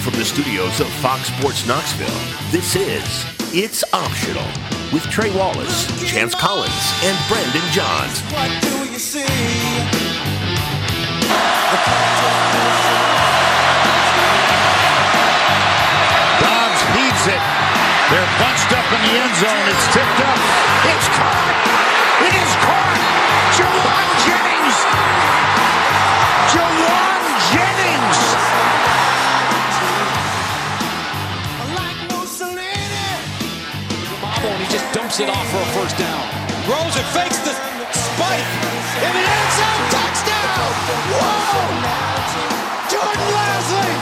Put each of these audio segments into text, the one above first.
from the studios of Fox Sports Knoxville, this is It's Optional with Trey Wallace, Chance Collins, and Brandon Johns. What do you see? Dobbs heaves it. They're bunched up in the end zone. It's tipped up. It's caught. It is caught. Jawan Jennings. Jawan Jennings. And he just dumps it off for a first down. Rosen fakes the spike in the end zone. Touchdown! Whoa! Jordan Leslie!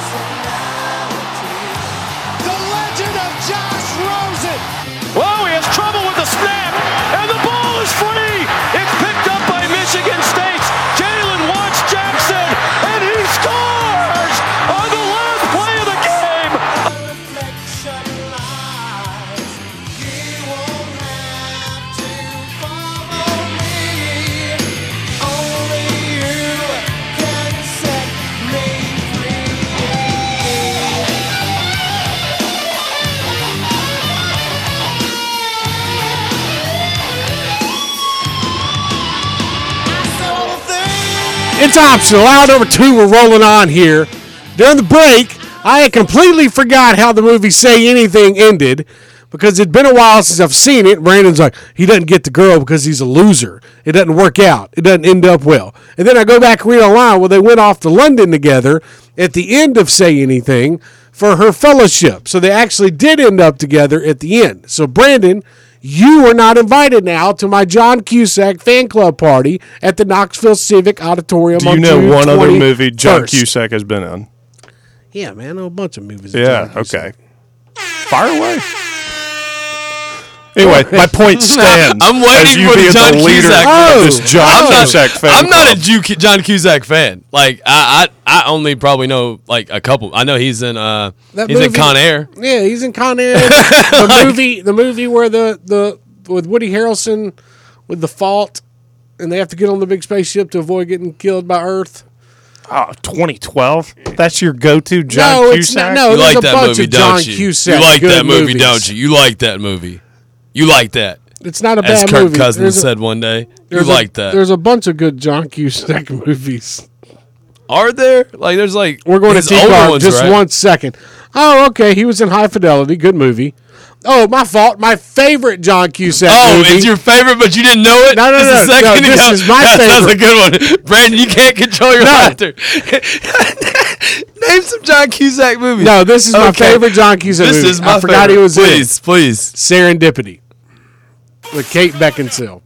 The legend of Josh Rosen! Whoa, he has trouble with the snap, and the ball is free! It's picked up by Michigan State's Jalen Watts Jackson, and he scores on the last play of the game! It's optional. Hour number 2, we're rolling on here. During the break, I had completely forgot how the movie Say Anything ended because it'd been a while since I've seen it. Brandon's like, he doesn't get the girl because he's a loser. It doesn't work out. It doesn't end up well. And then I go back and read online, well, they went off to London together at the end of Say Anything for her fellowship. So they actually did end up together at the end. So, Brandon, you are not invited now to my John Cusack fan club party at the Knoxville Civic Auditorium. Do you know June one other 21st. movie John Cusack has been in? Yeah, man, I know a bunch of movies. Yeah, okay. Fire away. Anyway, my point stands. I'm waiting for the John Cusack. This John Cusack fan. I'm not a John Cusack fan. Like I only probably know like a couple. I know he's in in Con Air. Yeah, he's in Con Air. the movie where the with Woody Harrelson with The Fault, and they have to get on the big spaceship to avoid getting killed by Earth. Oh, 2012. That's your go-to John Cusack. No, you there's like a that bunch movie, of John don't you? Cusack You like good that movie, movies. don't you? You like that movie. You like that. It's not a As bad Kirk movie. Cousins said one day. You like that. There's a bunch of good John Cusack movies. Are there? Like, there's like We're going to his T-Bar older ones, just right? 1 second. Oh, okay. He was in High Fidelity. Good movie. Oh, my fault. My favorite John Cusack movie. It's your favorite, but you didn't know it? No, Just a second this ago. is my favorite. That's a good one. Brandon, you can't control your laughter. Name some John Cusack movies. No, this is my favorite John Cusack movie. This is my I forgot favorite. he was Please. in Serendipity with Kate Beckinsale.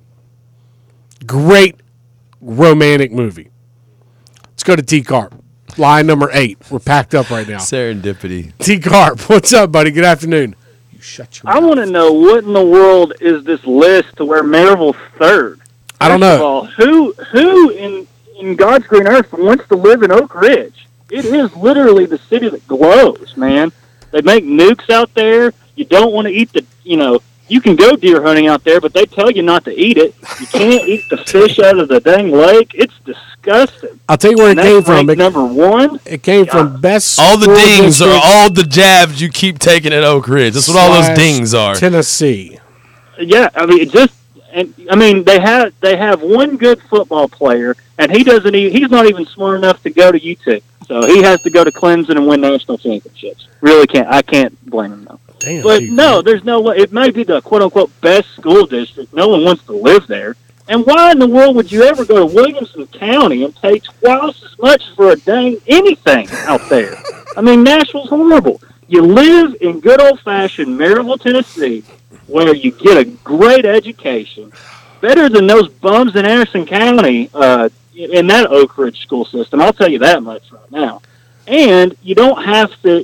Great romantic movie. Let's go to T-Carp. Line number 8. We're packed up right now. Serendipity. T-Carp, what's up, buddy? Good afternoon. You shut your I want to know what in the world is this list to where Maryville's third? I don't First of know. all, who in God's green earth wants to live in Oak Ridge? It is literally the city that glows, man. They make nukes out there. You don't want to eat you can go deer hunting out there, but they tell you not to eat it. You can't eat the fish out of the dang lake. It's disgusting. I'll tell you where it came from. Number one. It came from best. All the school dings are district all the jabs you keep taking at Oak Ridge. That's what all those dings are. Tennessee. Yeah, I mean, they have one good football player, and he's not even smart enough to go to UT. So he has to go to Clemson and win national championships. I can't blame him though. Damn, but no, there's no way. It may be the quote-unquote best school district. No one wants to live there. And why in the world would you ever go to Williamson County and pay twice as much for a dang anything out there? I mean, Nashville's horrible. You live in good old-fashioned Maryville, Tennessee, where you get a great education, better than those bums in Anderson County in that Oak Ridge school system. I'll tell you that much right now. And you don't have to,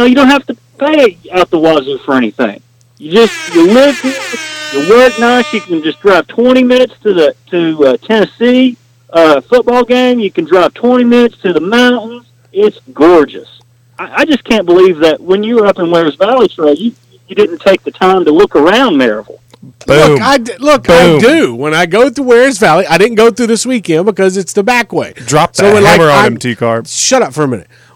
pay out the wazoo for anything. You live here, you work nice. You can just drive 20 minutes to Tennessee football game. You can drive 20 minutes to the mountains. It's gorgeous. I just can't believe that when you were up in Wares Valley, Trey, you didn't take the time to look around Maryville. Boom. I do. When I go through Wares Valley, I didn't go through this weekend because it's the back way. Drop that hammer on him, T-Carp. Shut up for a minute.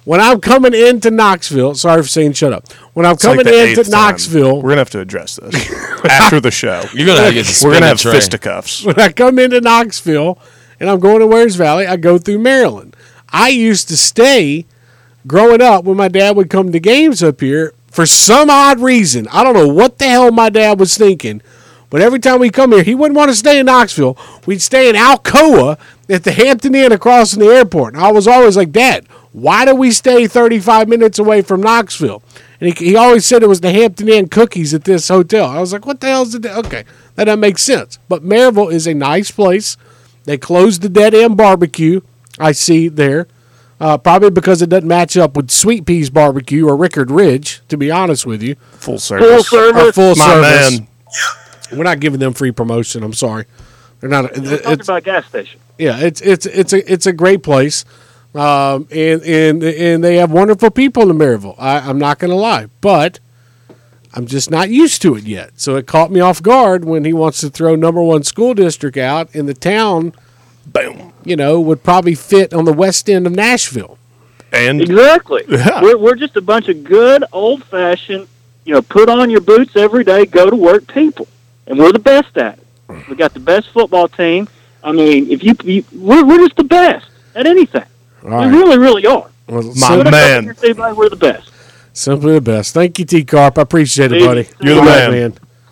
when I'm coming into Knoxville, sorry for saying shut up. When I'm coming into Knoxville, we're gonna have to address this after the show. You're gonna get we're gonna have fisticuffs. When I come into Knoxville and I'm going to Wares Valley, I go through Maryland. I used to stay growing up when my dad would come to games up here for some odd reason. I don't know what the hell my dad was thinking, but every time we come here, he wouldn't want to stay in Knoxville. We'd stay in Alcoa at the Hampton Inn across from the airport. And I was always like, Dad, why do we stay 35 minutes away from Knoxville? And he always said it was the Hampton Inn cookies at this hotel. I was like, what the hell is it? Okay, that doesn't make sense. But Maryville is a nice place. They closed the Dead End Barbecue, I see there. Probably because it doesn't match up with Sweet Peas Barbecue or Rickard Ridge, to be honest with you. Full service. Full My service. man. We're not giving them free promotion. I'm sorry. They're not. Talking about a gas station. Yeah, it's a great place, and they have wonderful people in Maryville. I'm not going to lie, but I'm just not used to it yet. So it caught me off guard when he wants to throw number one school district out in the town. Boom. Would probably fit on the west end of Nashville. And exactly. Yeah. We're just a bunch of good, old-fashioned, put on your boots every day, go to work people. And we're the best at it. We got the best football team. I mean, we're just the best at anything. Right. We really, really are. Well, my man. We're the best. Simply the best. Thank you, T-Carp. I appreciate it, buddy. You're the man.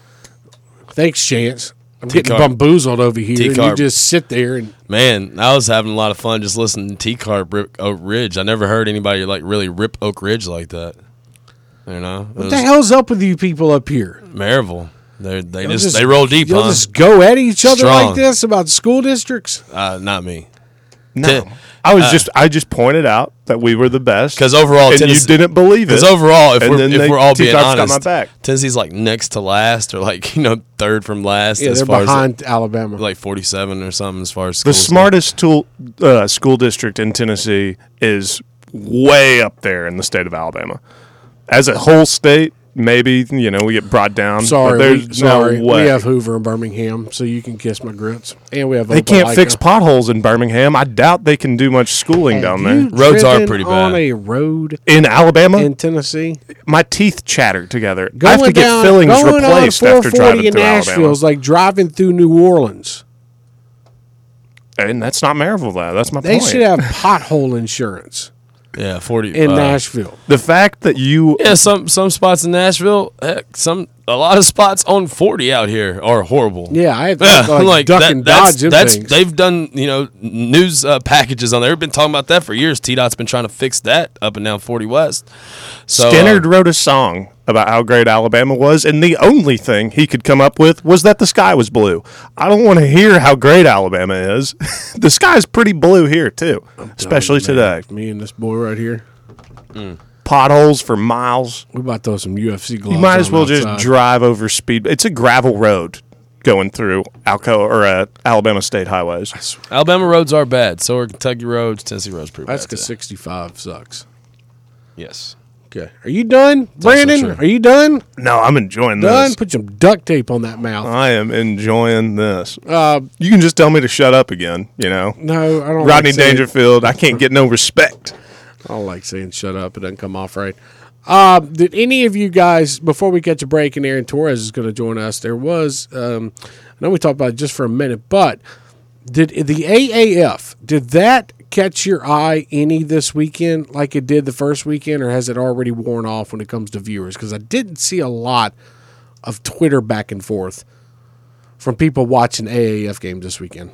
Thanks, Chance. I'm T-Carp. getting bamboozled over here. And T-Carp. you just sit there and Man, I was having a lot of fun just listening to T-Carp rip Oak Ridge. I never heard anybody really rip Oak Ridge like that. What the hell's up with you people up here? Maryville. They roll deep, You'll huh? just go at each other Strong. like this about school districts? Not me. No. I just pointed out that we were the best. Because overall, and you didn't believe it. Because overall, if And then we're all being T-Carp's got honest, my back. Tennessee's like next to last, or third from last. Yeah, as they're far behind as Alabama. like 47 or something. As far as The schools smartest school district in Tennessee is way up there in the state of Alabama. As a whole state, maybe we get brought down. Sorry, but there's no way. We have Hoover and Birmingham, so you can kiss my grits. And we have They can't Opelika. fix potholes in Birmingham. I doubt they can do much schooling down there. You Roads are driven pretty on bad. a road In Alabama, in Tennessee. my teeth chatter together. I have to get down- fillings going replaced on after 440 driving in through Nashville Alabama. is like driving through New Orleans. And that's not Maryville, though. That's my They point. should have pothole insurance Yeah, 40 in Nashville. The fact that you Yeah, some spots in Nashville, heck, a lot of spots on 40 out here are horrible. Yeah, I had to Yeah, like duck and dodge them things. They've done news packages on there. They've been talking about that for years. TDOT's been trying to fix that up and down 40 West. So Skinner wrote a song about how great Alabama was, and the only thing he could come up with was that the sky was blue. I don't want to hear how great Alabama is. The sky's pretty blue here, too, especially today. Me and this boy right here. Potholes for miles. We about to throw some UFC gloves. You might as on well outside. just drive over speed. It's a gravel road going through Alabama State highways. Alabama roads are bad. So are Kentucky roads. Tennessee roads pretty That's bad. because today. 65 sucks. Yes. Okay, are you done, also Brandon? true. Are you done? No, I'm enjoying Done. this. Put some duct tape on that mouth. I am enjoying this. You can just tell me to shut up again, No, I don't. Rodney like saying- Dangerfield, I can't get no respect. I don't like saying shut up. It doesn't come off right. Did any of you guys, before we catch a break and Aaron Torres is going to join us, there was, I know we talked about it just for a minute, but did the AAF, did that catch your eye any this weekend like it did the first weekend, or has it already worn off when it comes to viewers? Because I didn't see a lot of Twitter back and forth from people watching AAF games this weekend.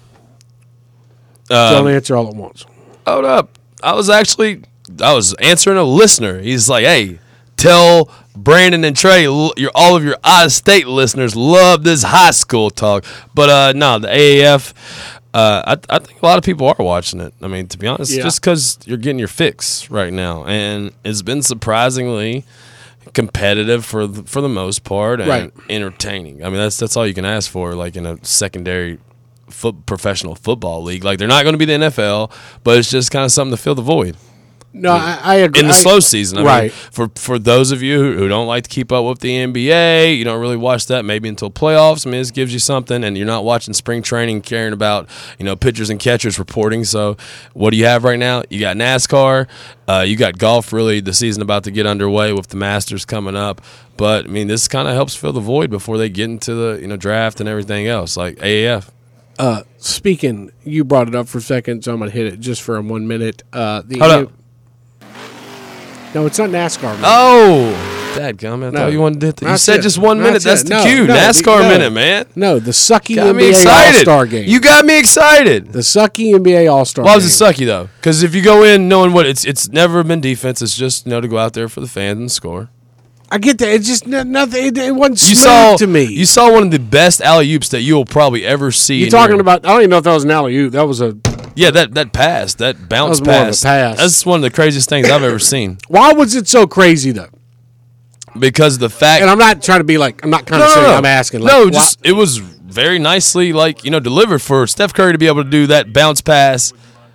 Don't answer all at once. Hold up. I was answering a listener. He's like, hey, tell Brandon and Trey, all of your out-of-state listeners love this high school talk. But no, the AAF, I think a lot of people are watching it. I mean, to be honest, Yeah. just because you're getting your fix right now. And it's been surprisingly competitive for the most part and Right. entertaining. I mean, that's all you can ask for, like in a secondary professional football league. Like, they're not going to be the NFL, but it's just kind of something to fill the void. No, I agree. In the slow season. I right. mean, for those of you who don't like to keep up with the NBA, you don't really watch that maybe until playoffs. I mean, this gives you something, and you're not watching spring training caring about, pitchers and catchers reporting. So what do you have right now? You got NASCAR. You got golf, really, the season about to get underway with the Masters coming up. But, I mean, this kind of helps fill the void before they get into the draft and everything else, like AAF. Speaking, you brought it up for a second, so I'm going to hit it just for 1 minute. Hold up. No, it's not NASCAR. Man. Oh, dadgummit. I thought you wanted to hit that. You said just 1 minute. That's the cue. NASCAR minute, man. No, the sucky got NBA All-Star game. You got me excited. The sucky NBA All-Star game. Why was it sucky, though? Because if you go in knowing what it's never been defense. It's just, to go out there for the fans and score. I get that. It's just nothing. It wasn't You smooth to me. You saw one of the best alley-oops that you'll probably ever see. You're talking about, I don't even know if that was an alley-oop. That was a... Yeah, that pass, that bounce That was more of a pass. That's one of the craziest things I've ever seen. Why was it so crazy, though? Because of the fact... And I'm not trying to be like, I'm not kind of saying I'm asking. Like, no, just it was very nicely, delivered for Steph Curry to be able to do that bounce pass.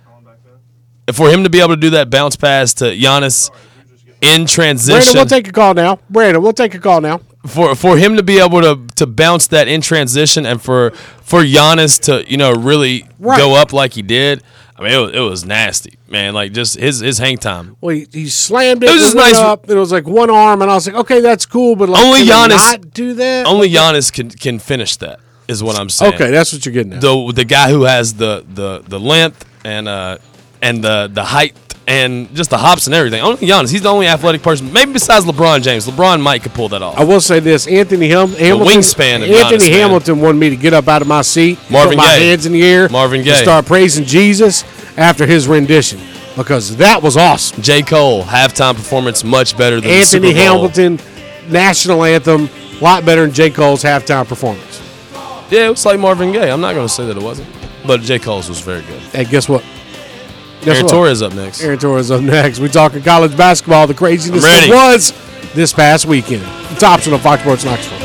For him to be able to do that bounce pass to Giannis in transition. Brandon, we'll take a call now. For him to be able to bounce that in transition and for Giannis to really go up like he did, I mean it was nasty, man. Like just his hang time. Well, he slammed it. It was just nice. Up, and it was like one arm, and I was like, okay, that's cool, but only Giannis not do that. Only Giannis can finish that. Is what I'm saying. Okay, that's what you're getting at. The guy who has the length and the height. And just the hops and everything. Only Giannis. He's the only athletic person, maybe besides LeBron James. LeBron might could pull that off. I will say this: Anthony Hamilton. Wingspan of Anthony Giannis, Hamilton wanted me to get up out of my seat, Marvin put my Gaye. hands in the air, Marvin Gaye. and start praising Jesus after his rendition because that was awesome. J. Cole halftime performance much better than Anthony the Super Bowl. Hamilton national anthem, a lot better than J. Cole's halftime performance. Yeah, it was like Marvin Gaye. I'm not going to say that it wasn't, but J. Cole's was very good. Hey, guess what? Aaron Torres up next. Aaron Torres up next. We're talking college basketball, the craziness that was this past weekend. It's optional Fox Sports Knoxville.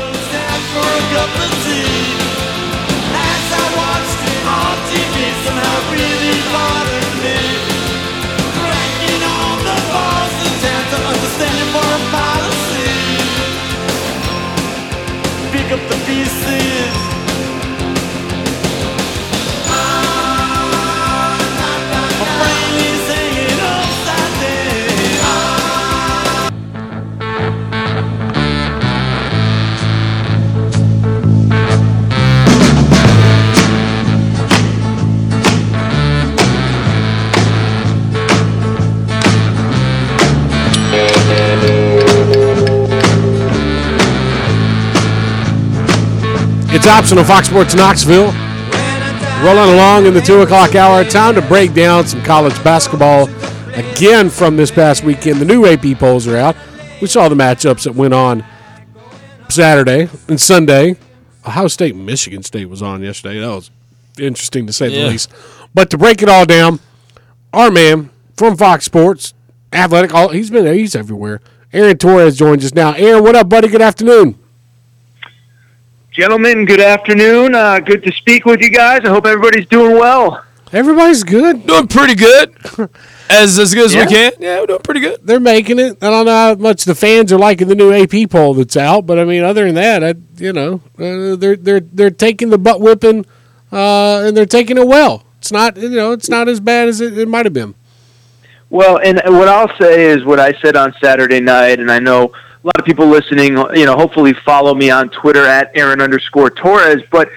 It's optional Fox Sports Knoxville. Rolling along in the 2 o'clock hour. Time to break down some college basketball again from this past weekend. The new AP polls are out. We saw the matchups that went on Saturday and Sunday. Ohio State and Michigan State was on yesterday. That was interesting to say the least. But to break it all down, our man from Fox Sports, athletic, he's everywhere. Aaron Torres joins us now. Aaron, what up, buddy? Good afternoon. Gentlemen, good afternoon. Good to speak with you guys. I hope everybody's doing well. Everybody's good. Doing pretty good. As good as we can. Yeah, we're doing pretty good. They're making it. I don't know how much the fans are liking the new AP poll that's out, but I mean, other than that, they're taking the butt whipping, and they're taking it well. It's not, it's not as bad as it might have been. Well, and what I'll say is what I said on Saturday night, and I know a lot of people listening, hopefully follow me on Twitter at Aaron_Torres. But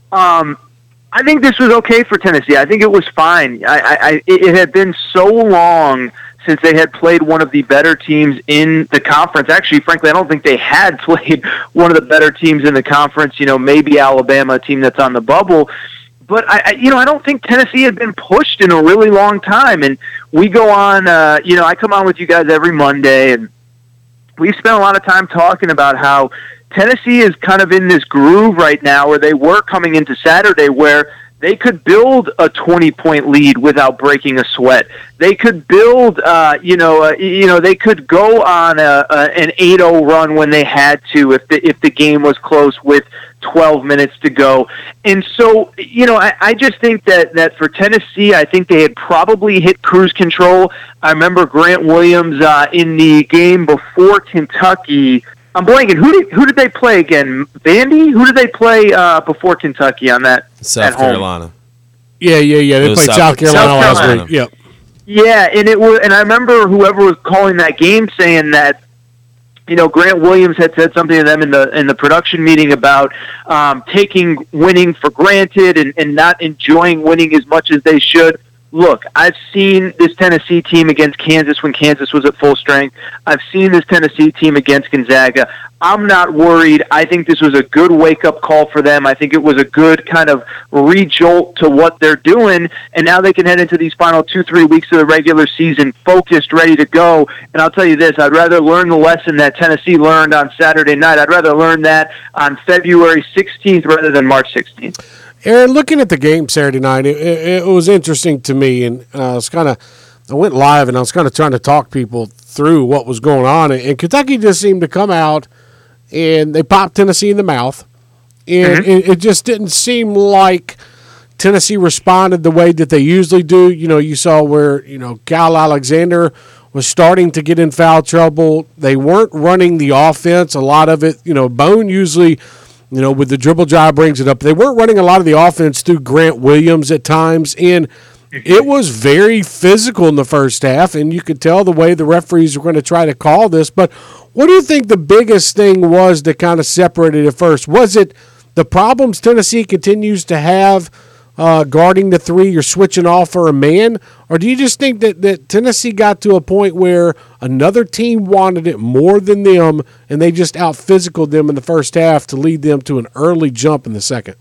I think this was okay for Tennessee. I think it was fine. It had been so long since they had played one of the better teams in the conference. Actually, frankly, I don't think they had played one of the better teams in the conference. Maybe Alabama, a team that's on the bubble. But I don't think Tennessee had been pushed in a really long time. And we go on, I come on with you guys every Monday, and we've spent a lot of time talking about how Tennessee is kind of in this groove right now where they were coming into Saturday where they could build a 20-point lead without breaking a sweat. They could build, they could go on an 8-0 run when they had to if the game was close with 12 minutes to go. And so, I just think that for Tennessee, I think they had probably hit cruise control. I remember Grant Williams in the game before Kentucky. I'm blanking. Who did they play again? Vandy? Who did they play before Kentucky on that? South Carolina. Yeah. They played South Carolina last week. Yep. Yeah, and I remember whoever was calling that game saying that, Grant Williams had said something to them in the production meeting about taking winning for granted and not enjoying winning as much as they should. Look, I've seen this Tennessee team against Kansas when Kansas was at full strength. I've seen this Tennessee team against Gonzaga. I'm not worried. I think this was a good wake-up call for them. I think it was a good kind of re-jolt to what they're doing, and now they can head into these final 2-3 weeks of the regular season focused, ready to go. And I'll tell you this, I'd rather learn the lesson that Tennessee learned on Saturday night. I'd rather learn that on February 16th rather than March 16th. Aaron, looking at the game Saturday night, it was interesting to me, and I went live and I was kind of trying to talk people through what was going on, and Kentucky just seemed to come out and they popped Tennessee in the mouth, and it just didn't seem like Tennessee responded the way that they usually do. You saw where Kyle Alexander was starting to get in foul trouble. They weren't running the offense. A lot of it, Bone usually, with the dribble drive brings it up. They weren't running a lot of the offense through Grant Williams at times, and it was very physical in the first half, and you could tell the way the referees were going to try to call this. But what do you think the biggest thing was that kind of separated it first? Was it the problems Tennessee continues to have guarding the three, you're switching off for a man? Or do you just think that Tennessee got to a point where another team wanted it more than them and they just out-physicaled them in the first half to lead them to an early jump in the second?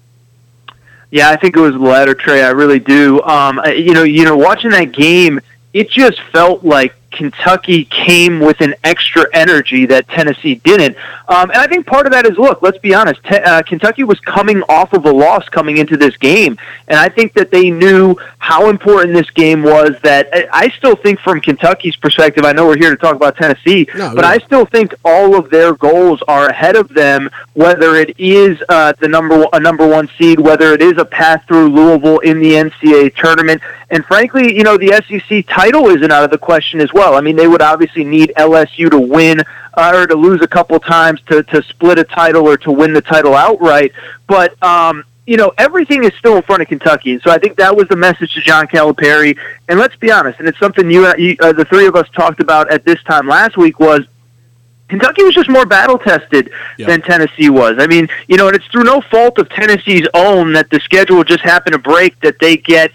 Yeah, I think it was the latter, Trey. I really do. Watching that game, it just felt like Kentucky came with an extra energy that Tennessee didn't. And I think part of that is, look, let's be honest, Kentucky was coming off of a loss coming into this game. And I think that they knew how important this game was. That I still think from Kentucky's perspective, I know we're here to talk about Tennessee, but I still think all of their goals are ahead of them, whether it is a number one seed, whether it is a path through Louisville in the NCAA tournament. And frankly, the SEC title isn't out of the question as well. I mean, they would obviously need LSU to win or to lose a couple times to split a title or to win the title outright. But, everything is still in front of Kentucky. And so I think that was the message to John Calipari. And let's be honest, and it's something the three of us talked about at this time last week, was Kentucky was just more battle-tested than Tennessee was. I mean, and it's through no fault of Tennessee's own that the schedule just happened to break, that they get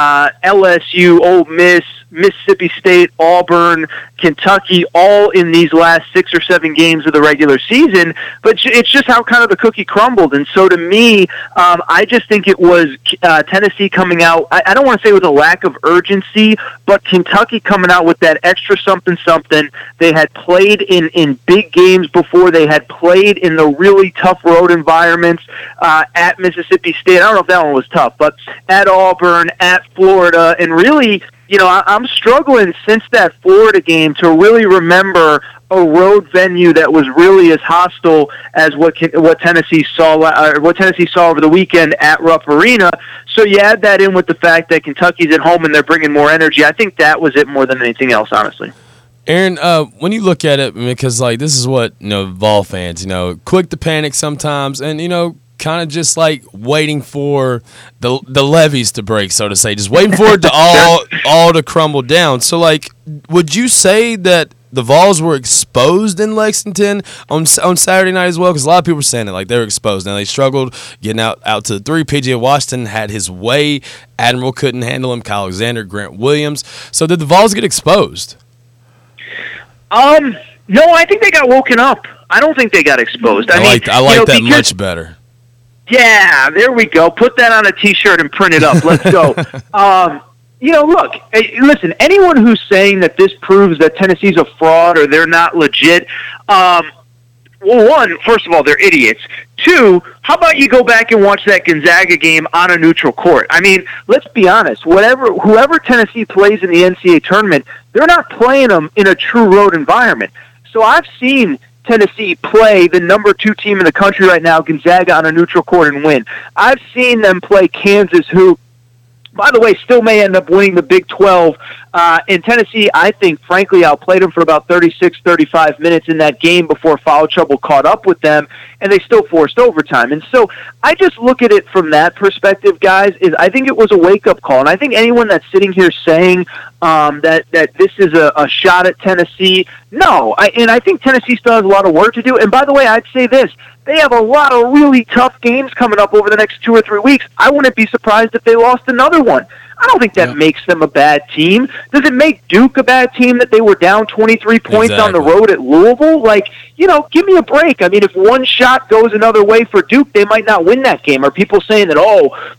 LSU, Ole Miss, Mississippi State, Auburn, Kentucky, all in these last 6 or 7 games of the regular season. But it's just how kind of the cookie crumbled. And so to me, I just think it was Tennessee coming out, I don't want to say with a lack of urgency, but Kentucky coming out with that extra something. They had played in big games before. They had played in the really tough road environments at Mississippi State. I don't know if that one was tough, but at Auburn, at Florida, and really, I'm struggling since that Florida game to really remember a road venue that was really as hostile as what Tennessee saw over the weekend at Rupp Arena. So you add that in with the fact that Kentucky's at home and they're bringing more energy. I think that was it more than anything else, honestly. Aaron, when you look at it, because this is what Vol fans, quick to panic sometimes, and kind of just waiting for the levees to break, so to say, just waiting for it to all to crumble down. So, would you say that the Vols were exposed in Lexington on Saturday night as well? Because a lot of people were saying it, they were exposed. Now, they struggled getting out to the three. P.J. Washington had his way. Admiral couldn't handle him. Kyle Alexander, Grant Williams. So, did the Vols get exposed? No, I think they got woken up. I don't think they got exposed. I like that much better. Yeah, there we go. Put that on a T-shirt and print it up. Let's go. Look, listen, anyone who's saying that this proves that Tennessee's a fraud or they're not legit, well, one, first of all, they're idiots. Two, how about you go back and watch that Gonzaga game on a neutral court? I mean, let's be honest. Whoever Tennessee plays in the NCAA tournament, they're not playing them in a true road environment. So I've seen Tennessee play the number 2 team in the country right now, Gonzaga, on a neutral court and win. I've seen them play Kansas, who, by the way, still may end up winning the Big 12. In Tennessee, I think, frankly, outplayed them for about 36, 35 minutes in that game before foul trouble caught up with them, and they still forced overtime. And so I just look at it from that perspective, guys, is I think it was a wake-up call. And I think anyone that's sitting here saying that this is a shot at Tennessee, no. I think Tennessee still has a lot of work to do. And by the way, I'd say this. They have a lot of really tough games coming up over the next 2 or 3 weeks. I wouldn't be surprised if they lost another one. I don't think that makes them a bad team. Does it make Duke a bad team that they were down 23 points on the road at Louisville? Like, give me a break. I mean, if one shot goes another way for Duke, they might not win that game. Are people saying that,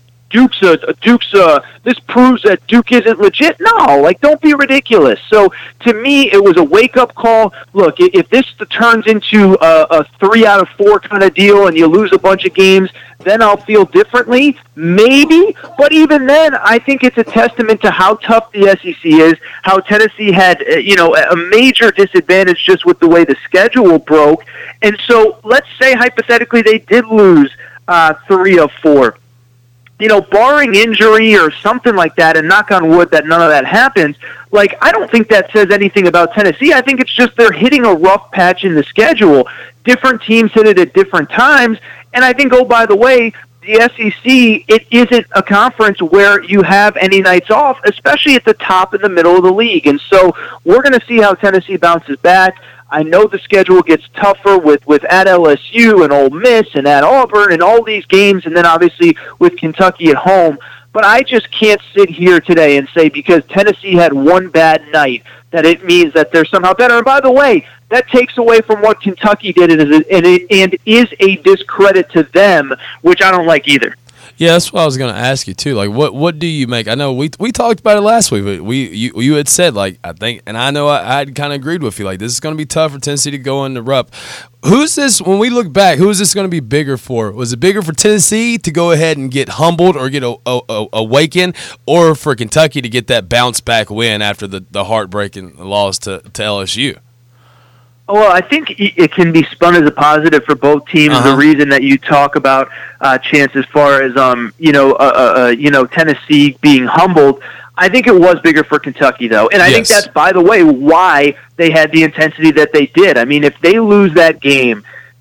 this proves that Duke isn't legit? No, don't be ridiculous. So, to me, it was a wake-up call. Look, if this turns into a 3 out of 4 kind of deal and you lose a bunch of games, then I'll feel differently, maybe. But even then, I think it's a testament to how tough the SEC is, how Tennessee had, a major disadvantage just with the way the schedule broke. And so let's say, hypothetically, they did lose 3 of 4. Barring injury or something like that, and knock on wood that none of that happens, I don't think that says anything about Tennessee. I think it's just they're hitting a rough patch in the schedule. Different teams hit it at different times, and I think, oh, by the way, the SEC, it isn't a conference where you have any nights off, especially at the top and the middle of the league. And so we're going to see how Tennessee bounces back. I know the schedule gets tougher with at LSU and Ole Miss and at Auburn and all these games, and then obviously with Kentucky at home. But I just can't sit here today and say because Tennessee had one bad night that it means that they're somehow better. And by the way, that takes away from what Kentucky did and is a discredit to them, which I don't like either. Yeah, that's what I was going to ask you too. What do you make? I know we talked about it last week, but you had said I think, and I know I had kind of agreed with you. This is going to be tough for Tennessee to go in the Rupp. Who's this? When we look back, who is this going to be bigger for? Was it bigger for Tennessee to go ahead and get humbled or get awakened, or for Kentucky to get that bounce back win after the heartbreaking loss to LSU? Well, I think it can be spun as a positive for both teams. The reason that you talk about Chance as far as Tennessee being humbled, I think it was bigger for Kentucky though, and I think that's, by the way, why they had the intensity that they did. I mean, if they lose that game,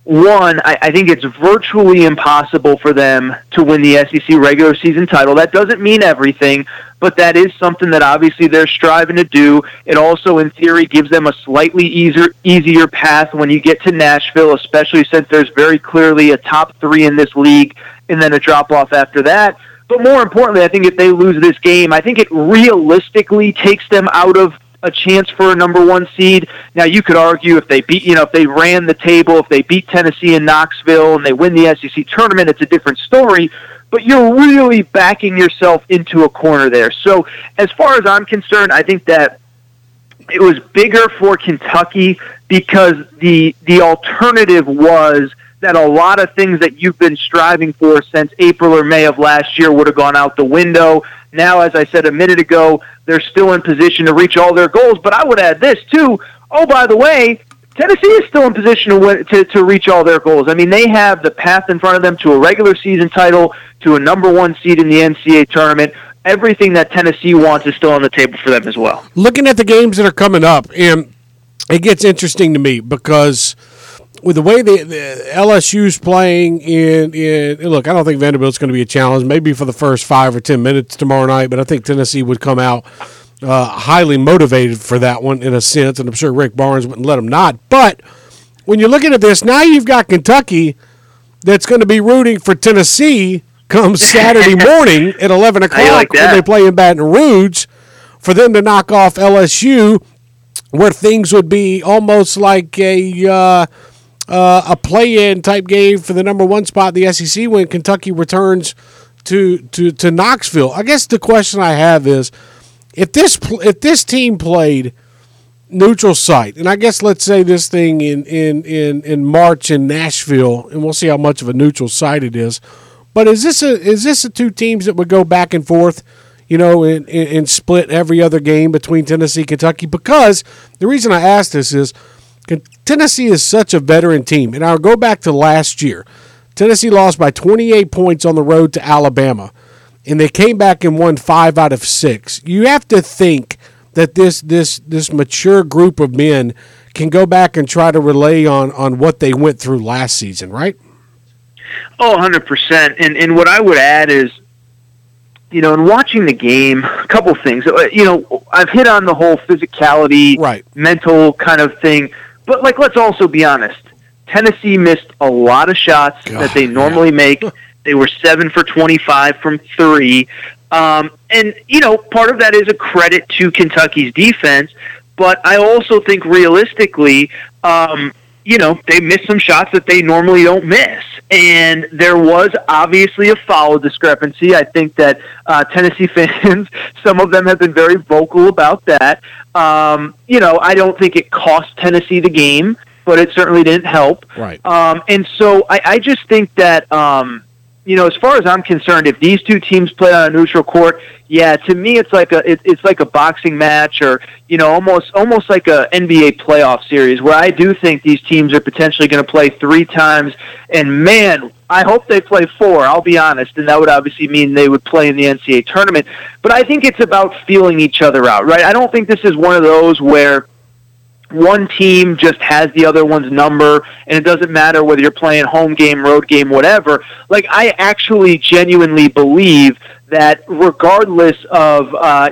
I think it's virtually impossible for them to win the SEC regular season title. That doesn't mean everything, but that is something that obviously they're striving to do. It also, in theory, gives them a slightly easier path when you get to Nashville, especially since there's very clearly a top 3 in this league and then a drop-off after that. But more importantly, I think if they lose this game, I think it realistically takes them out of a chance for a number 1 seed. Now, you could argue if they if they ran the table, if they beat Tennessee in Knoxville and they win the SEC tournament, it's a different story. But you're really backing yourself into a corner there. So as far as I'm concerned, I think that it was bigger for Kentucky because the alternative was that a lot of things that you've been striving for since April or May of last year would have gone out the window. Now, as I said a minute ago, they're still in position to reach all their goals. But I would add this, too. Oh, by the way, Tennessee is still in position to reach all their goals. I mean, they have the path in front of them to a regular season title, to a number 1 seed in the NCAA tournament. Everything that Tennessee wants is still on the table for them as well. Looking at the games that are coming up, and it gets interesting to me because with the way the LSU's playing, look, I don't think Vanderbilt's going to be a challenge, maybe for the first 5 or 10 minutes tomorrow night, but I think Tennessee would come out highly motivated for that one in a sense, and I'm sure Rick Barnes wouldn't let them not. But when you're looking at this, now you've got Kentucky that's going to be rooting for Tennessee come Saturday morning at 11 o'clock when they play in Baton Rouge for them to knock off LSU, where things would be almost like a play-in type game for the number 1 spot in the SEC when Kentucky returns to Knoxville. I guess the question I have is, if this team played neutral site, and I guess let's say this thing in March in Nashville, and we'll see how much of a neutral site it is. But is this a 2 teams that would go back and forth, and split every other game between Tennessee and Kentucky? Because the reason I ask this is, Tennessee is such a veteran team, and I'll go back to last year. Tennessee lost by 28 points on the road to Alabama, and they came back and won 5 out of 6. You have to think that this mature group of men can go back and try to relay on what they went through last season, right? Oh, 100%. And what I would add is, in watching the game, a couple things. I've hit on the whole physicality, right, mental kind of thing. But, let's also be honest. Tennessee missed a lot of shots that they normally make. They were 7 for 25 from 3. And, part of that is a credit to Kentucky's defense. But I also think realistically, they missed some shots that they normally don't miss. And there was obviously a foul discrepancy. I think that Tennessee fans, some of them have been very vocal about that. I don't think it cost Tennessee the game, but it certainly didn't help. Right. And so I just think that, as far as I'm concerned, if these two teams play on a neutral court, yeah, to me it's like a boxing match, or almost like a NBA playoff series, where I do think these teams are potentially going to play 3 times. And man, I hope they play 4. I'll be honest, and that would obviously mean they would play in the NCAA tournament. But I think it's about feeling each other out, right? I don't think this is one of those where one team just has the other one's number, and it doesn't matter whether you're playing home game, road game, whatever. I actually genuinely believe that regardless of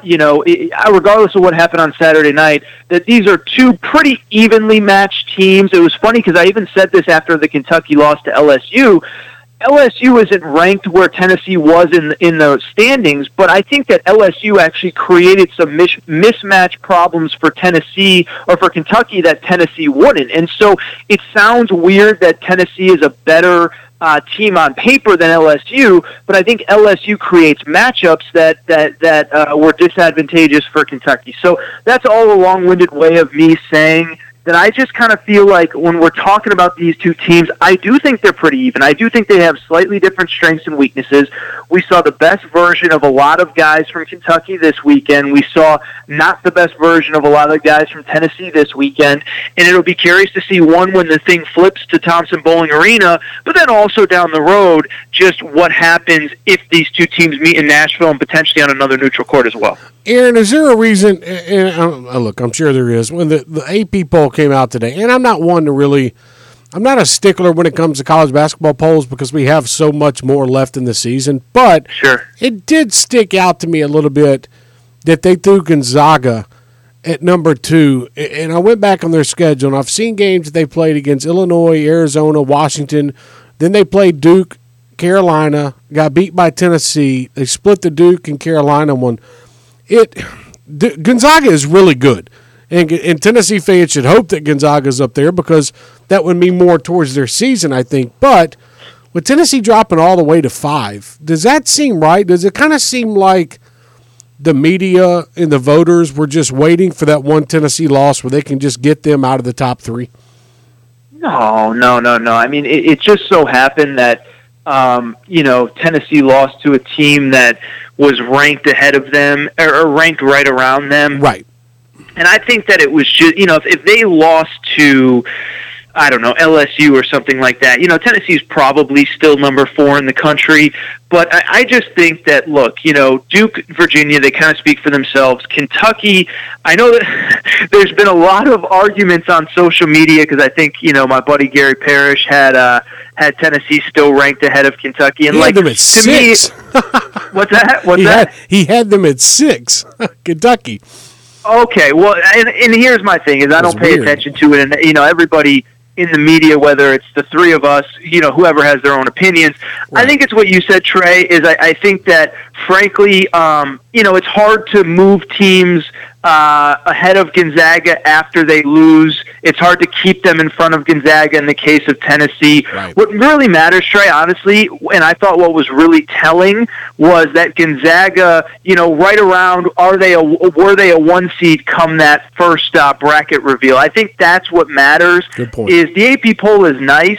what happened on Saturday night, that these are 2 pretty evenly matched teams. It was funny because I even said this after the Kentucky loss to LSU. LSU isn't ranked where Tennessee was in the standings, but I think that LSU actually created some mismatch problems for Tennessee, or for Kentucky, that Tennessee wouldn't. And so it sounds weird that Tennessee is a better team on paper than LSU, but I think LSU creates matchups that were disadvantageous for Kentucky. So that's all a long-winded way of me saying that I just kind of feel like when we're talking about these two teams, I do think they're pretty even. I do think they have slightly different strengths and weaknesses. We saw the best version of a lot of guys from Kentucky this weekend. We saw not the best version of a lot of guys from Tennessee this weekend. And it'll be curious to see, one, when the thing flips to Thompson Bowling Arena, but then also down the road, just what happens if these two teams meet in Nashville and potentially on another neutral court as well. Aaron, is there a reason, and look, I'm sure there is, when the AP poll came out today, and I'm not a stickler when it comes to college basketball polls because we have so much more left in the season, but sure, it did stick out to me a little bit that they threw Gonzaga at number 2, and I went back on their schedule, and I've seen games that they played against Illinois, Arizona, Washington, then they played Duke, Carolina, got beat by Tennessee, they split the Duke and Carolina one. Gonzaga is really good, and Tennessee fans should hope that Gonzaga's up there because that would mean more towards their season, I think. But with Tennessee dropping all the way to 5, does that seem right? Does it kind of seem like the media and the voters were just waiting for that one Tennessee loss where they can just get them out of the top 3? No. I mean, it just so happened that Tennessee lost to a team that was ranked ahead of them, or ranked right around them. Right. And I think that it was just, if they lost to, I don't know, LSU or something like that, Tennessee's probably still number 4 in the country. But I just think that, look, Duke, Virginia, they kind of speak for themselves. Kentucky, I know that there's been a lot of arguments on social media because I think, my buddy Gary Parrish had Tennessee still ranked ahead of Kentucky. And he had them at 6. What's that? He had them at 6, Kentucky. Okay, well, and here's my thing, is I don't pay attention to it, and, everybody in the media, whether it's the 3 of us, whoever has their own opinions, right. I think it's what you said, Trey, is I think that, frankly, it's hard to move teams ahead of Gonzaga after they lose. It's hard to keep them in front of Gonzaga in the case of Tennessee. Right. What really matters, Trey, honestly, and I thought what was really telling was that Gonzaga, right around, were they a 1 seed come that first bracket reveal? I think that's what matters. Good point. Is the AP poll is nice,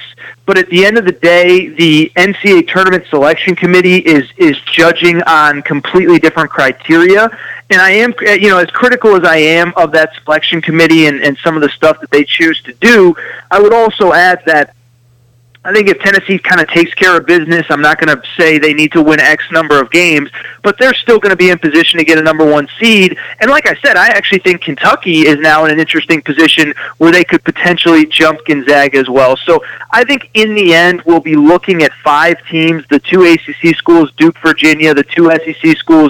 But at the end of the day, the NCAA Tournament Selection Committee is judging on completely different criteria. And I am, as critical as I am of that selection committee and some of the stuff that they choose to do, I would also add that I think if Tennessee kind of takes care of business, I'm not going to say they need to win X number of games, but they're still going to be in position to get a number 1 seed. And like I said, I actually think Kentucky is now in an interesting position where they could potentially jump Gonzaga as well. So I think in the end, we'll be looking at 5 teams, the 2 ACC schools, Duke, Virginia, the 2 SEC schools,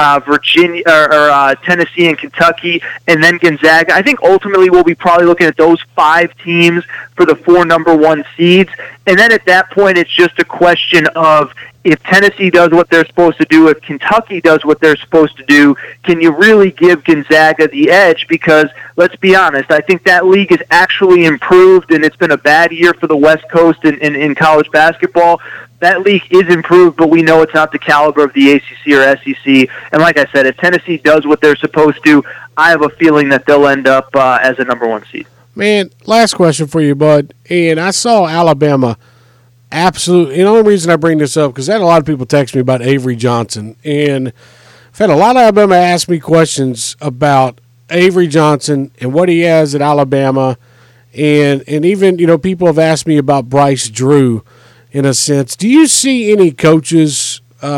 Tennessee and Kentucky, and then Gonzaga. I think ultimately we'll be probably looking at those 5 teams for the 4 number 1 seeds. And then at that point, it's just a question of if Tennessee does what they're supposed to do, if Kentucky does what they're supposed to do, can you really give Gonzaga the edge? Because let's be honest, I think that league has actually improved, and it's been a bad year for the West Coast in college basketball. That league is improved, but we know it's not the caliber of the ACC or SEC. And like I said, if Tennessee does what they're supposed to, I have a feeling that they'll end up as a number 1 seed. Man, last question for you, bud. And I saw Alabama absolutely. And the only reason I bring this up, because I had a lot of people text me about Avery Johnson. And I've had a lot of Alabama ask me questions about Avery Johnson and what he has at Alabama. And even, people have asked me about Bryce Drew in a sense. Do you see any coaches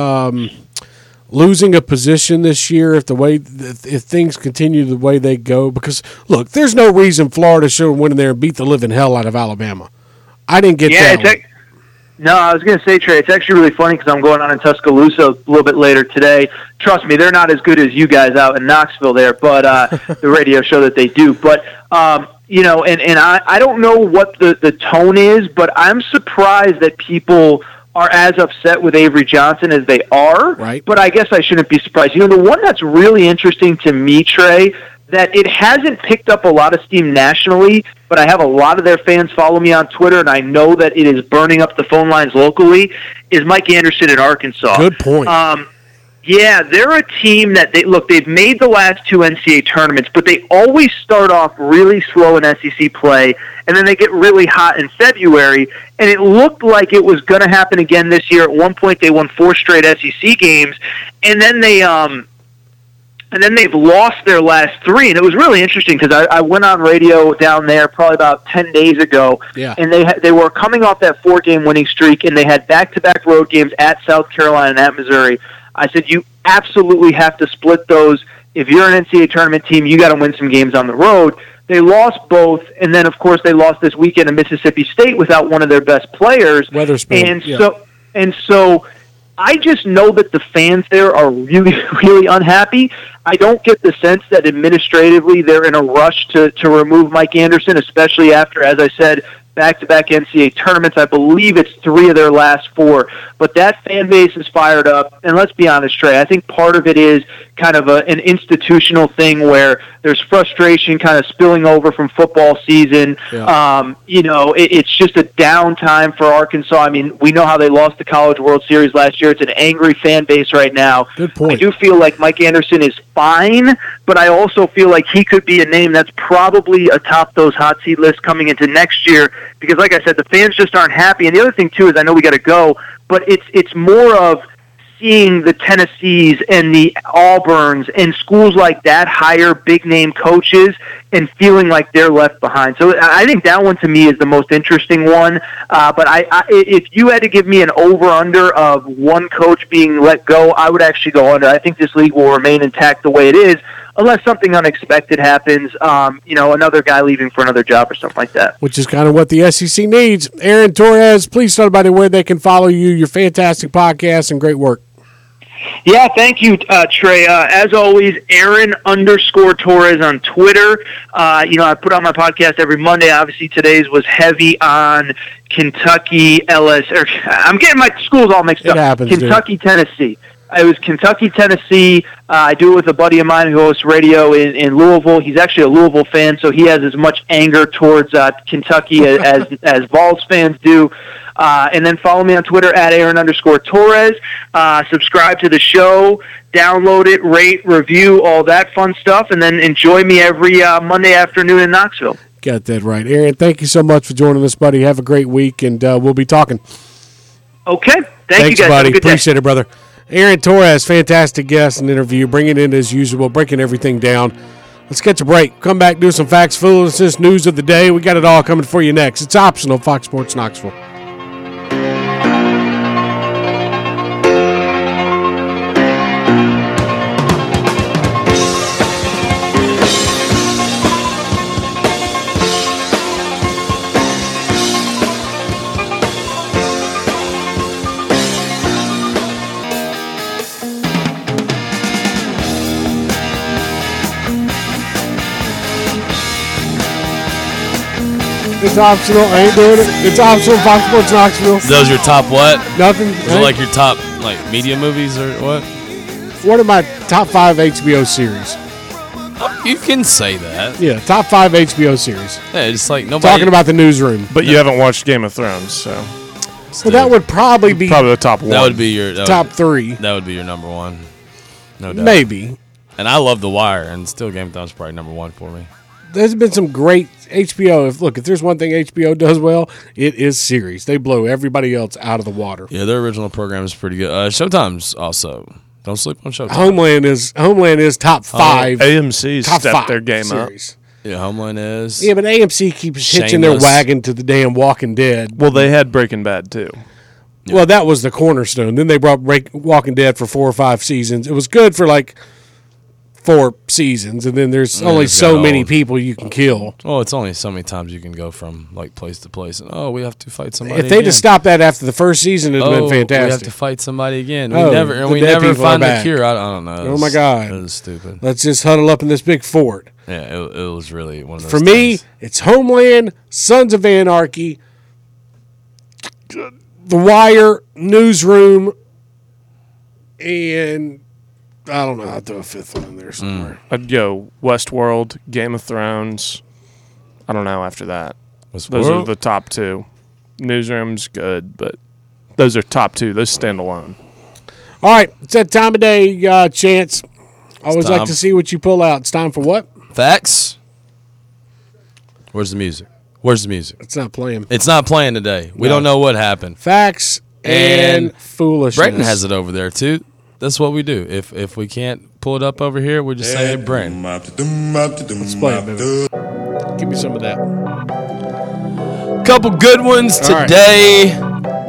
losing a position this year if things continue the way they go? Because look, there's no reason Florida should win in there and beat the living hell out of Alabama. I didn't get that. No, I was going to say, Trey, it's actually really funny because I'm going on in Tuscaloosa a little bit later today. Trust me, they're not as good as you guys out in Knoxville there, but the radio show that they do. But I don't know what the tone is, but I'm surprised that people are as upset with Avery Johnson as they are. Right. But I guess I shouldn't be surprised. The one that's really interesting to me, Trey, that it hasn't picked up a lot of steam nationally, but I have a lot of their fans follow me on Twitter, and I know that it is burning up the phone lines locally, is Mike Anderson in Arkansas. Good point. Yeah, they're a team that they've made the last 2 NCAA tournaments, but they always start off really slow in SEC play, and then they get really hot in February, and it looked like it was going to happen again this year. At one point, they won 4 straight SEC games, and then they've lost their last 3, and it was really interesting because I went on radio down there probably about 10 days ago, and they were coming off that 4-game winning streak, and they had back-to-back road games at South Carolina and at Missouri. I said, you absolutely have to split those. If you're an NCAA tournament team, you got to win some games on the road. They lost both, and then, of course, they lost this weekend to Mississippi State without one of their best players. Weatherspoon. And so I just know that the fans there are really, really unhappy. I don't get the sense that administratively they're in a rush to remove Mike Anderson, especially after, as I said, back-to-back NCAA tournaments. I believe it's 3 of their last 4. But that fan base is fired up. And let's be honest, Trey, I think part of it is kind of an institutional thing where there's frustration kind of spilling over from football season. Yeah. It's just a downtime for Arkansas. I mean, we know how they lost the College World Series last year. It's an angry fan base right now. Good point. I do feel like Mike Anderson is fine, but I also feel like he could be a name that's probably atop those hot seat lists coming into next year because, like I said, the fans just aren't happy. And the other thing, too, is I know we got to go, but it's more of seeing the Tennessees and the Auburns and schools like that hire big-name coaches and feeling like they're left behind. So I think that one, to me, is the most interesting one. But if you had to give me an over-under of one coach being let go, I would actually go under. I think this league will remain intact the way it is, unless something unexpected happens, another guy leaving for another job or something like that. Which is kind of what the SEC needs. Aaron Torres, please tell everybody where they can follow you, your fantastic podcast, and great work. Yeah, thank you, Trey. As always, Aaron_Torres on Twitter. I put on my podcast every Monday. Obviously, today's was heavy on Kentucky, I'm getting my schools all mixed up. Happens, Kentucky, Tennessee. It was Kentucky, Tennessee. I do it with a buddy of mine who hosts radio in Louisville. He's actually a Louisville fan, so he has as much anger towards Kentucky as Vols fans do. And then follow me on Twitter at Aaron_Torres. Subscribe to the show, download it, rate, review, all that fun stuff, and then enjoy me every Monday afternoon in Knoxville. Got that right. Aaron, thank you so much for joining us, buddy. Have a great week, and we'll be talking. Okay. Thanks, Thanks, you guys. buddy. Have a good day. Appreciate it, brother. Aaron Torres, fantastic guest and interview, bringing in as usual, breaking everything down. Let's catch a break. Come back, do some facts, foolishness, news of the day. We got it all coming for you next. It's optional. Fox Sports Knoxville. It's optional. I ain't doing it. It's optional. Fox Sports Knoxville. Those your top what? Nothing. Is it like your top media movies or what? One of my top 5 HBO series. Oh, you can say that. Yeah, top 5 HBO series. Yeah, it's like nobody. Talking about the newsroom. But you haven't watched Game of Thrones, so Well, that would probably be probably the top one. That would be your top 3. That would be your number one. No doubt. Maybe. And I love The Wire, and still Game of Thrones is probably number 1 for me. There's been some great HBO. If there's one thing HBO does well, it is series. They blow everybody else out of the water. Yeah, their original program is pretty good. Showtime's also. Don't sleep on Showtime. Homeland is top 5. AMC's top stepped 5 their game series. Yeah, Homeland is. Yeah, but AMC keeps hitching their Shameless. wagon to the damn Walking Dead. Well, they had Breaking Bad too. Well, that was the cornerstone. Then they brought Walking Dead for 4 or 5 seasons. It was good for like 4 seasons, and then there's only it's so got many old. people you can kill. Oh, it's only so many times you can go from place to place, and we have to fight somebody. If they'd again. have stopped that after the first season, it'd have been We have fantastic. to fight somebody again. Oh, we the dead never people are find the back. cure. I don't know. Oh my God. it was stupid. Let's just huddle up in this big fort. Yeah, it was really one of those. For me, things. it's Homeland, Sons of Anarchy, The Wire, Newsroom, and I don't know. I'll throw a 5th one in there somewhere. I'd go Westworld, Game of Thrones. I don't know after that. Those are Westworld? the top 2. Newsroom's good, but those are top 2. Those stand alone. All right, it's that time of day, Chance. Always like time. to see what you pull out. It's time for what? Facts. Where's the music? Where's the music? It's not playing. It's not playing today. We No. don't know what happened. Facts and foolishness. Brayton has it over there too. That's what we do. If we can't pull it up over here, we just say, "Hey, Brayton." Let's play it, baby. Give me some of that. Couple good ones All right. today.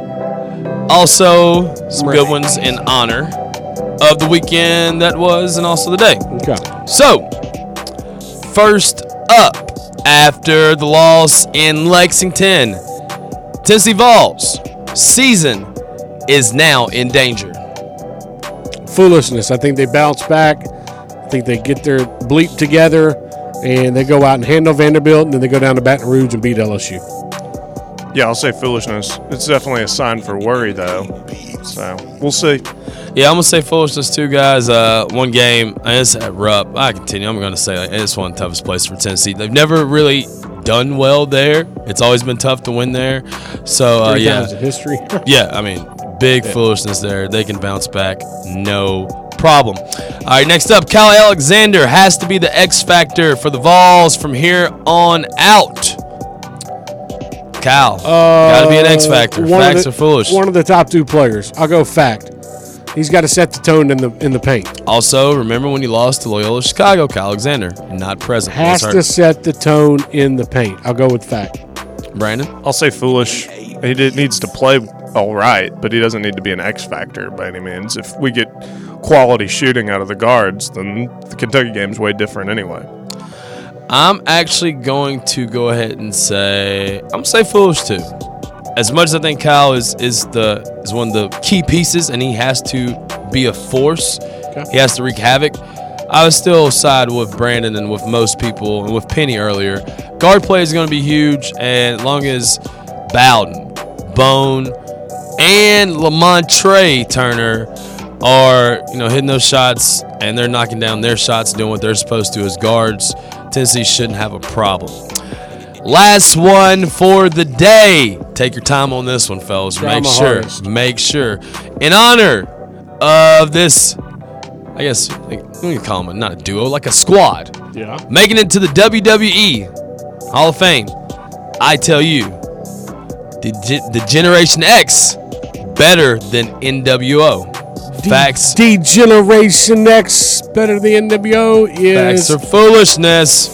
Also, some Ready. good ones in honor of the weekend that was, and also the day. Okay. So, first up, after the loss in Lexington, Tennessee Vols season is now in danger. Foolishness. I think they bounce back. I think they get their bleep together, and they go out and handle Vanderbilt, and then they go down to Baton Rouge and beat LSU. Yeah, I'll say foolishness. It's definitely a sign for worry, though. So we'll see. Yeah, I'm gonna say foolishness too, guys. One game, it's at Rupp. I continue. I'm gonna say it's one of the toughest places for Tennessee. They've never really done well there. It's always been tough to win there. So 3 yeah, times in history. yeah. I mean, big foolishness there. They can bounce back, no problem. All right, next up, Cal Alexander has to be the X factor for the Vols from here on out. Cal, gotta be an X factor. Facts are foolish. One of the top 2 players. I'll go fact. He's got to set the tone in the paint. Also, remember when you lost to Loyola Chicago, Cal Alexander, not present. Has Was to hurt. set the tone in the paint. I'll go with fact. Brandon? I'll say foolish. Needs to play all right, but he doesn't need to be an X factor by any means. If we get quality shooting out of the guards, then the Kentucky game's way different anyway. I'm actually going to go ahead and say I'm gonna say foolish too. As much as I think Kyle is one of the key pieces, and he has to be a force, he has to wreak havoc. I would still side with Brandon and with most people, and with Penny earlier. Guard play is going to be huge, and as long as Bowden, Bone, and Lamontre Turner are hitting those shots, and they're knocking down their shots, doing what they're supposed to as guards, Tennessee shouldn't have a problem. Last one for the day. Take your time on this one, fellas. Try my hardest. Make sure. In honor of this, I guess we can call them not a duo, like a squad. Yeah. Making it to the WWE Hall of Fame. I tell you, the Generation X better than NWO. Facts. Generation X better than NWO is. Facts are foolishness.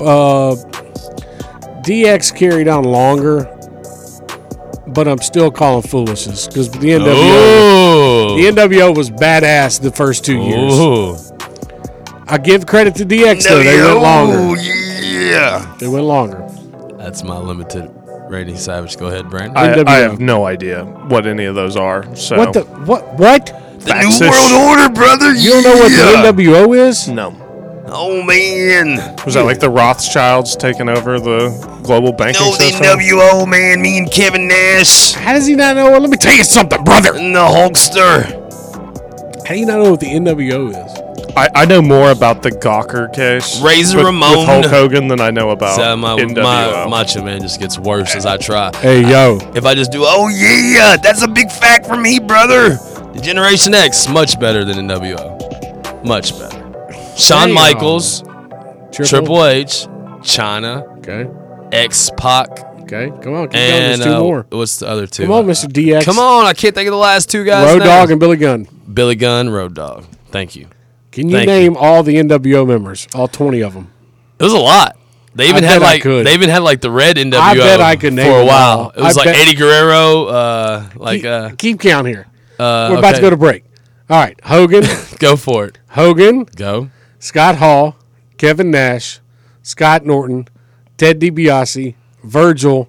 DX carried on longer, but I'm still calling foolishness because the NWO was badass the first 2 years. Ooh. I give credit to DX though; they went longer. Yeah, they went longer. That's my limited rating. Savage, go ahead, Brandon. I have no idea what any of those are. So What the what? The New World Order, brother. You don't know what the NWO is? No. Oh man, Was that like the Rothschilds taking over the global banking system? NWO, man. Me and Kevin Nash How does he not know? Let me tell you something, brother. and the Hulkster. How do you not know what the NWO is? I know more about the Gawker case, Razor with Ramon. Hulk Hogan, than I know about So my NWO. Macho Man just gets worse as I try. Hey, yo. If I just do, oh yeah, that's a big fact for me, brother. The Generation X, much better than NWO. Much better. Shawn Damn. Michaels, Triple H, China, Okay. X-Pac, Okay. Come on. Keep going. and There's two more. what's the other two? Come on, Mr. DX. Come on, I can't think of the last two guys. Road names. Dogg and Billy Gunn. Billy Gunn, Road Dogg. Thank you. Can you Thank name all the NWO members? All 20 of them. It was a lot. They even I had bet I like could. they even had like the red NWO. I bet I could name for a them while. all. It was I like bet- Eddie Guerrero. Keep count here. We're about okay. to go to break. All right. Hogan. Go for it. Hogan. Go. Scott Hall. Kevin Nash. Scott Norton. Ted DiBiase. Virgil.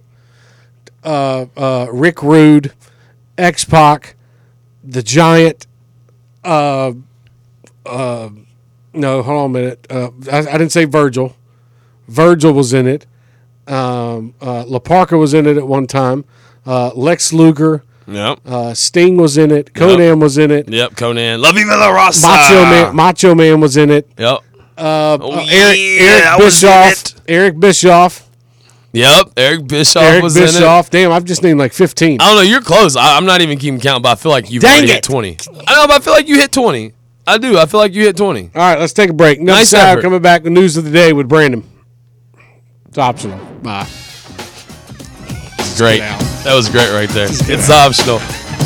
Rick Rude. X-Pac. The Giant. No, hold on a minute. I didn't say Virgil. Virgil was in it. La Parka was in it at one time. Lex Luger. Yep. Sting was in it. Conan was in it. Yep. Conan. La Viva la Raza. Macho Man was in it. Yep. Eric Bischoff. Eric Bischoff. Yep. Eric Bischoff Eric was in it. Bischoff. Damn, I've just named like 15. I don't know. You're close. I'm not even keeping count, but I feel like you've Dang already it. hit 20. I know, but I feel like you hit 20. I do. I feel like you hit 20. All right, let's take a break. Nice Next effort. coming back, the news of the day with Brandon. It's optional. Bye. Great. out. That was great right there. It's optional.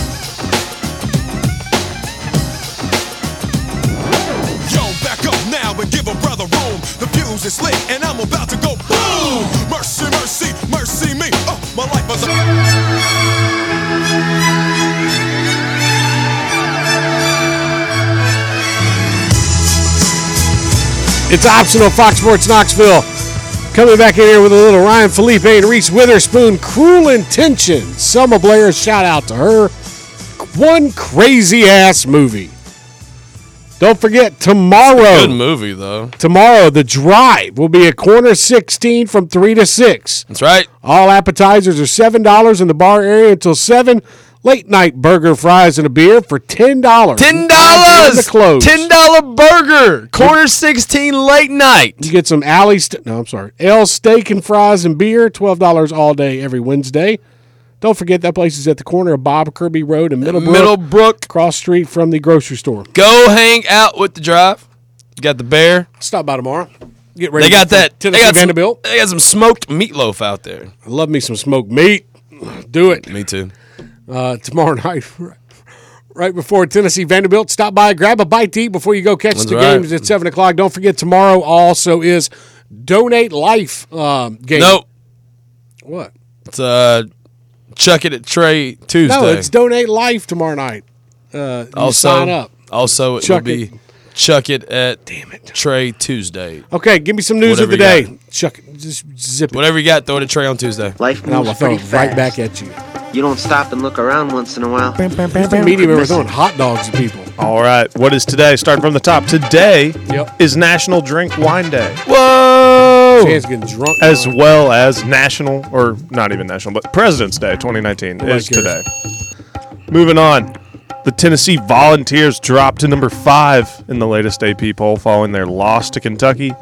Yo, back up now and give a brother room. The fuse is lit and I'm about to go boom. Mercy, mercy, mercy me. Oh, my life was It's optional. Fox Sports Knoxville. Coming back in here with a little Ryan Felipe and Reese Witherspoon. Cruel Intentions. Selma Blair, shout out to her. One crazy ass movie. Don't forget, tomorrow. Good movie, though. Tomorrow, The Drive will be at Corner 16 from 3 to 6. That's right. All appetizers are $7 in the bar area until 7. Late night burger, fries, and a beer for $10. $10. The close. $10 burger. Corner 16 late night. You get some L steak and fries and beer, $12 all day every Wednesday. Don't forget that place is at the corner of Bob Kirby Road and Middlebrook. across street from the grocery store. Go hang out with the Drive. You got the bear. Stop by tomorrow. Get ready. They got that. Tennessee They got Vanderbilt. They got some smoked meatloaf out there. I love me some smoked meat. Do it. Me too. Tomorrow night, right before Tennessee Vanderbilt. Stop by, grab a bite to eat before you go catch That's the right. games at 7 o'clock. Don't forget, tomorrow also is Donate Life game. Nope. What? It's Chuck It at Trey Tuesday. No, it's Donate Life tomorrow night. You sign up. Also, it will Chuck be It. Chuck It at Trey Tuesday. Okay, give me some news Whatever of the you day. Chuck it. Just zip it. Whatever you got, throw it at Trey on Tuesday. Life And I will moves throw pretty it fast. right back at you. You don't stop and look around once in a while. The media members throwing hot dogs at people. All right. What is today? Starting from the top. Today is National Drink Wine Day. Whoa! Chance getting drunk. As well as National, or not even National, but President's Day 2019 is today. Moving on. The Tennessee Volunteers dropped to number 5 in the latest AP poll following their loss to Kentucky.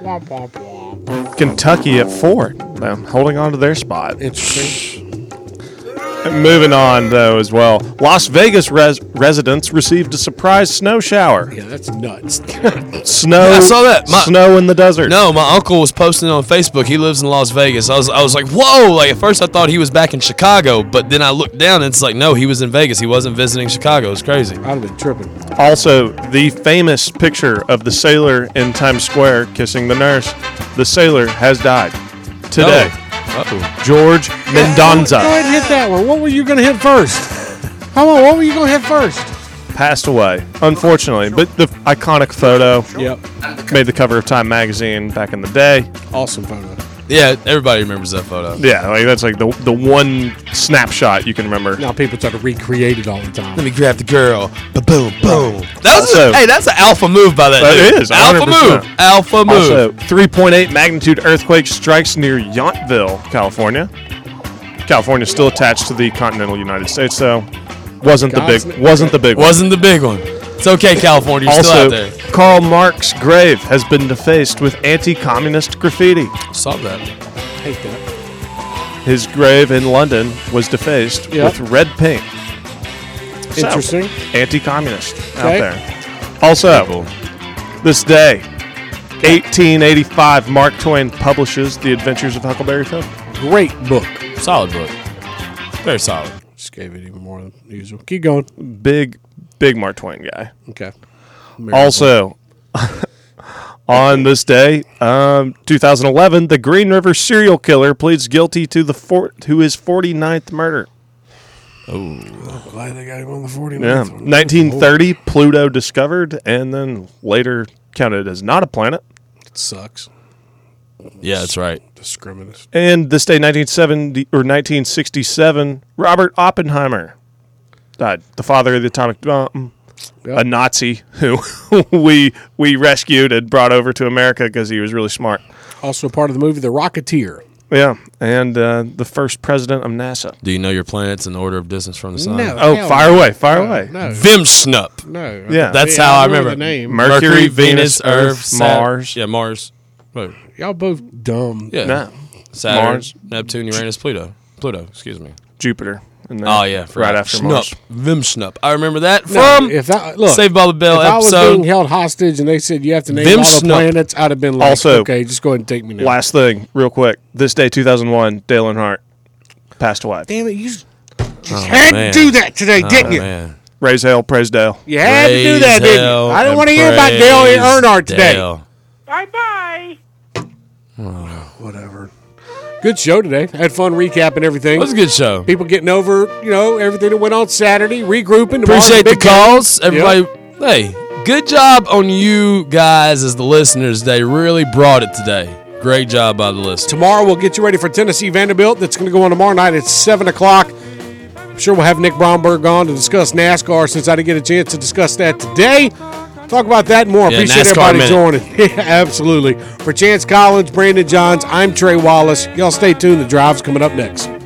Kentucky at 4. Now, holding on to their spot. Interesting. Moving on, though, as well. Las Vegas residents received a surprise snow shower. Yeah, that's nuts. Snow. Yeah, I saw that. Snow in the desert. No, my uncle was posting on Facebook. He lives in Las Vegas. I was like, whoa! Like at first I thought he was back in Chicago, but then I looked down and it's like, no, he was in Vegas. He wasn't visiting Chicago. It's crazy. I'd have been tripping. Also, the famous picture of the sailor in Times Square kissing the nurse. The sailor has died today. George Mendonza Go ahead and hit that one. What were you going to hit first? Come on, what were you going to hit first? passed away, unfortunately. But the iconic photo made the cover of Time magazine back in the day. Awesome photo. Yeah, everybody remembers that photo. Yeah, like that's like the one snapshot you can remember. Now people try to recreate it all the time. Let me grab the girl. Ba-boom, boom. Also, Hey, that's an alpha move by that dude. It is. Alpha 100%. move. Alpha move. Also, 3.8 magnitude earthquake strikes near Yountville, California. California is still attached to the continental United States, so wasn't the big one. Wasn't the big one. It's okay, California. You're still out there. Karl Marx's grave has been defaced with anti-communist graffiti. Saw that. Hate that. His grave in London was defaced with red paint. Interesting. So, anti-communist out Okay. there. Also, this day, 1885, Mark Twain publishes The Adventures of Huckleberry Finn. Great book. Solid book. Very solid. Just gave it even more than usual. Keep going. Big Mark Twain guy. Okay. Also, on this day, 2011, the Green River serial killer pleads guilty to his 49th murder. Oh, glad they got him on the 49th. Yeah, 1930, Pluto discovered, and then later counted as not a planet. It sucks. Yeah, that's right. Discriminatory. And this day, 1967, Robert Oppenheimer died. The father of the atomic bomb. A Nazi who we rescued and brought over to America because he was really smart. Also part of the movie The Rocketeer. Yeah, and the first president of NASA. Do you know your planets in order of distance from the sun? No. Oh, hell fire no. away, fire away. No. Vimsnup. No. Yeah. That's how I remember the name. Mercury, Venus, Earth, Mars. Yeah, Mars. Wait. Y'all both dumb. Yeah. No. Saturn, Mars. Neptune, Uranus, Pluto. Excuse me. Jupiter. And then Oh, yeah. right after Mars. Vimsnup. I remember that No, from if that, look, Saved by the Bell if I was being episode. held hostage and they said you have to name all the Vimsnup. planets, I'd have been like, Also, okay, just go ahead and take me now. Last thing, real quick. This day, 2001, Dale Earnhardt passed away. Damn it, you just had to do that today, didn't you? Man. Raise hell, praise Dale. You had to do that, Praise didn't you? Dale I don't and want to hear about Dale praise Earnhardt today. Dale. Whatever. Good show today. Had fun recapping everything. It was a good show. People getting over, everything that went on Saturday, regrouping. Appreciate the Tomorrow's a big game. calls. Everybody, hey, good job on you guys as the listeners today. Really brought it today. Great job by the listeners. Tomorrow we'll get you ready for Tennessee Vanderbilt. That's going to go on tomorrow night at 7 o'clock. I'm sure we'll have Nick Bromberg on to discuss NASCAR since I didn't get a chance to discuss that today. Talk about that and more. Yeah, Appreciate NASCAR everybody minute. joining. Yeah, absolutely. For Chance Collins, Brandon Johns, I'm Trey Wallace. Y'all stay tuned. The drive's coming up next.